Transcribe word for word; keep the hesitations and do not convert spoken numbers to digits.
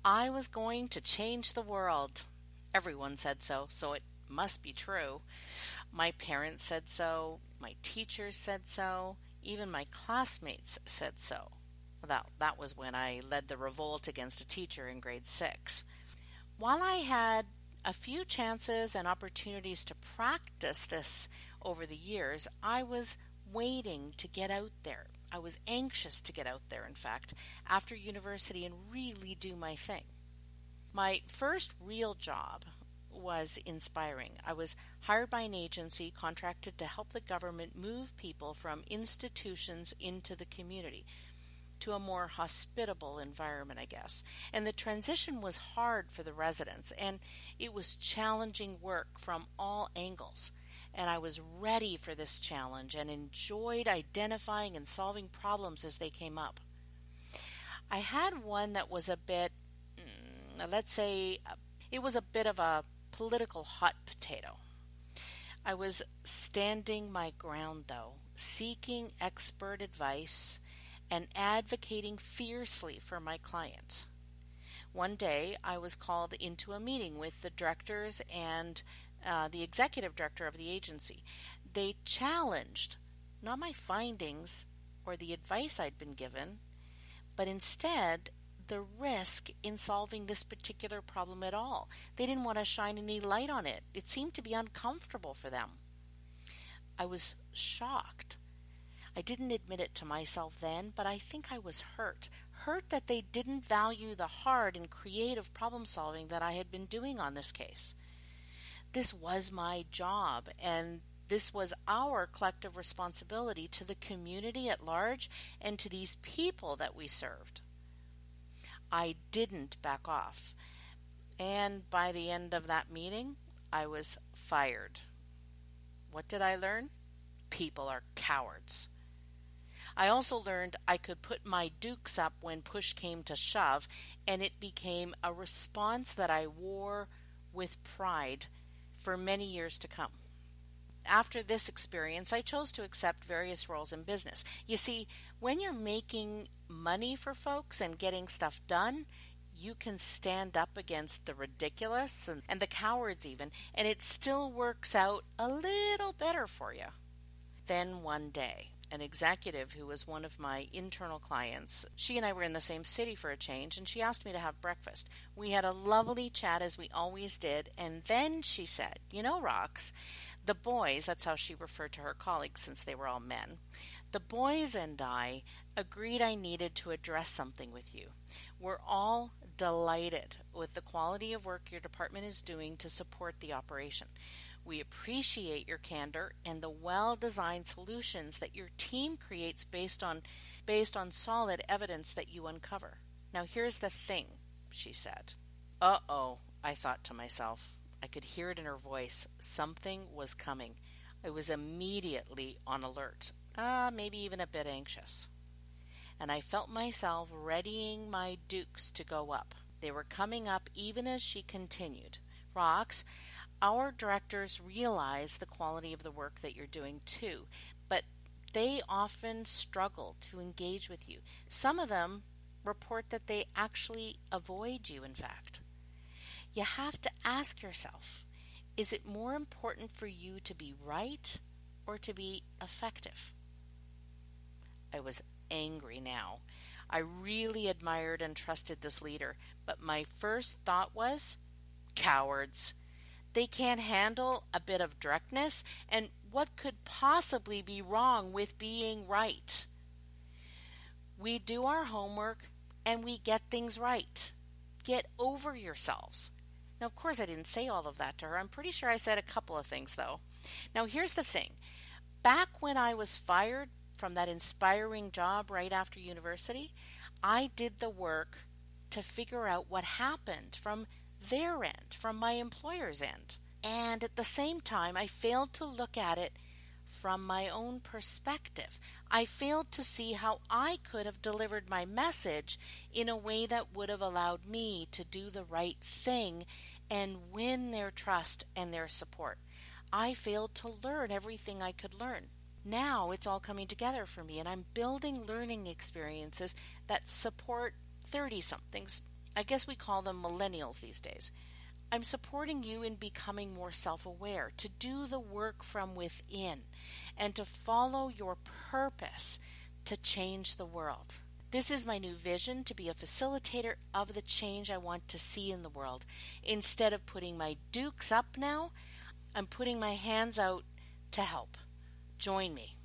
I was going to change the world. Everyone said so, so it must be true. My parents said so, my teachers said so, even my classmates said so. That, that was when I led the revolt against a teacher in grade six. While I had a few chances and opportunities to practice this over the years, I was waiting to get out there. I was anxious to get out there, in fact, after university and really do my thing. My first real job was inspiring. I was hired by an agency contracted to help the government move people from institutions into the community, to a more hospitable environment, I guess. And the transition was hard for the residents, and it was challenging work from all angles. And I was ready for this challenge and enjoyed identifying and solving problems as they came up. I had one that was a bit, let's say, it was a bit of a political hot potato. I was standing my ground, though, seeking expert advice and advocating fiercely for my client. One day, I was called into a meeting with the directors and uh, the executive director of the agency. They challenged not my findings or the advice I'd been given, but instead the risk in solving this particular problem at all. They didn't want to shine any light on it. It seemed to be uncomfortable for them. I was shocked. I didn't admit it to myself then, but I think I was hurt. Hurt that they didn't value the hard and creative problem solving that I had been doing on this case. This was my job, and this was our collective responsibility to the community at large and to these people that we served. I didn't back off, and by the end of that meeting, I was fired. What did I learn? People are cowards. I also learned I could put my dukes up when push came to shove, and it became a response that I wore with pride for many years to come. After this experience, I chose to accept various roles in business. You see, when you're making money for folks and getting stuff done, you can stand up against the ridiculous and, and the cowards even, and it still works out a little better for you. Then one day, an executive who was one of my internal clients, she and I were in the same city for a change, and she asked me to have breakfast. We had a lovely chat, as we always did, and then she said, "You know, Rox, the boys," that's how she referred to her colleagues since they were all men, "the boys and I agreed I needed to address something with you. We're all delighted with the quality of work your department is doing to support the operation. We appreciate your candor and the well-designed solutions that your team creates based on based on solid evidence that you uncover. Now here's the thing," she said. Uh-oh, I thought to myself. I could hear it in her voice. Something was coming. I was immediately on alert, uh, maybe even a bit anxious. And I felt myself readying my dukes to go up. They were coming up even as she continued. "Rox, our directors realize the quality of the work that you're doing too, but they often struggle to engage with you. Some of them report that they actually avoid you, in fact. You have to ask yourself, is it more important for you to be right or to be effective?" I was angry now. I really admired and trusted this leader, but my first thought was, cowards. They can't handle a bit of directness, and what could possibly be wrong with being right? We do our homework and we get things right. Get over yourselves. Now, of course, I didn't say all of that to her. I'm pretty sure I said a couple of things, though. Now, here's the thing. Back when I was fired from that inspiring job right after university, I did the work to figure out what happened from their end, from my employer's end. And at the same time, I failed to look at it from my own perspective. I failed to see how I could have delivered my message in a way that would have allowed me to do the right thing and win their trust and their support. I failed to learn everything I could learn. Now it's all coming together for me, and I'm building learning experiences that support thirty-somethings I guess we call them millennials these days. I'm supporting you in becoming more self-aware, to do the work from within, and to follow your purpose to change the world. This is my new vision, to be a facilitator of the change I want to see in the world. Instead of putting my dukes up now, I'm putting my hands out to help. Join me.